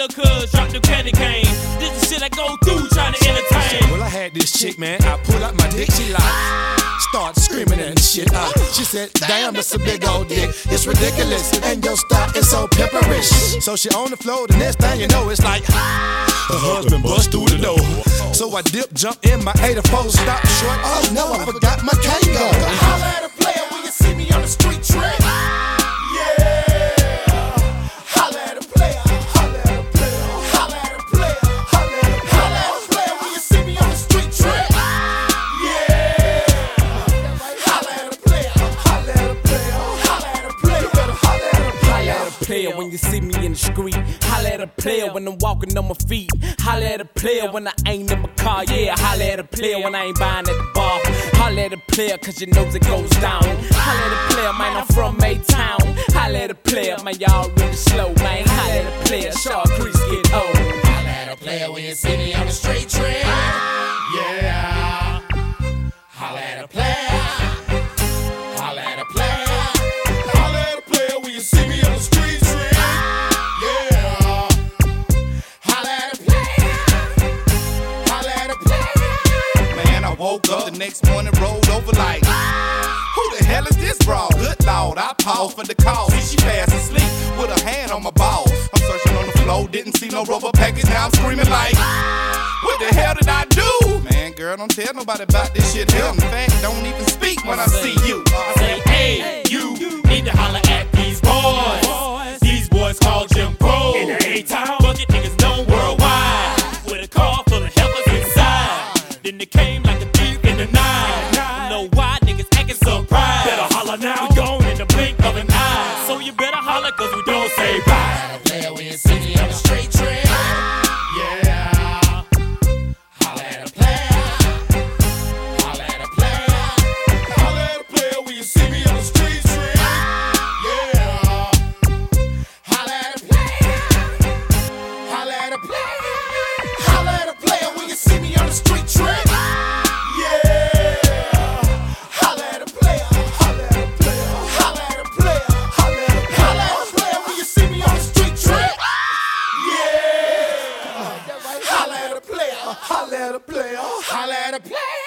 little cuz drop the candy cane. This is shit I go through trying to entertain. Well, I had this chick, man. I pull out my dick, she like start screaming and shit. She said, damn, that's a big old dick. It's ridiculous, and your style is so pepperish. So she on the floor, the next thing you know, it's like her husband bust through the door. So I dip, jump in my 84, stop short. Oh no, I forgot my Kango. Holla at a player when you see me on the street trip. Player when you see me in the street, holla at a player when I'm walking on my feet, holla at a player when I ain't in my car, yeah, holla at a player when I ain't buying at the bar, holla at a player cause you know it goes down, holla at a player, man, I'm from A-Town, holla at a player, man, y'all really slow, man, holla at a player, Shark Crease get old. Holla at a player when you see me on the street trip, yeah, holla at a player. Woke up the next morning, rolled over like, who the hell is this bro? Good Lord, I paused for the call. See, she fast asleep with her hand on my balls. I'm searching on the floor, didn't see no rubber package. Now I'm screaming like, what the hell did I do? Man, girl, don't tell nobody about this shit here. In fact, don't even speak when I see you. I say, hey, you need to holler at these boys. These boys call Jim Crow. In the A-Town, bucket niggas known worldwide. With a car full of helpers inside. Then they came like a thief in the night. I know why niggas acting surprised. Better holler now, we gone in the blink of an eye. So you better holler cause we don't say bye. Holla at a player when you see me on the street trip. Yeah. Holla at a player. Holla at a player. Holla at a player when you see me on the street trip. Yeah. Holla at a player. Holla at a player. Holla at a player when you see me on the street trip. Holla at a player.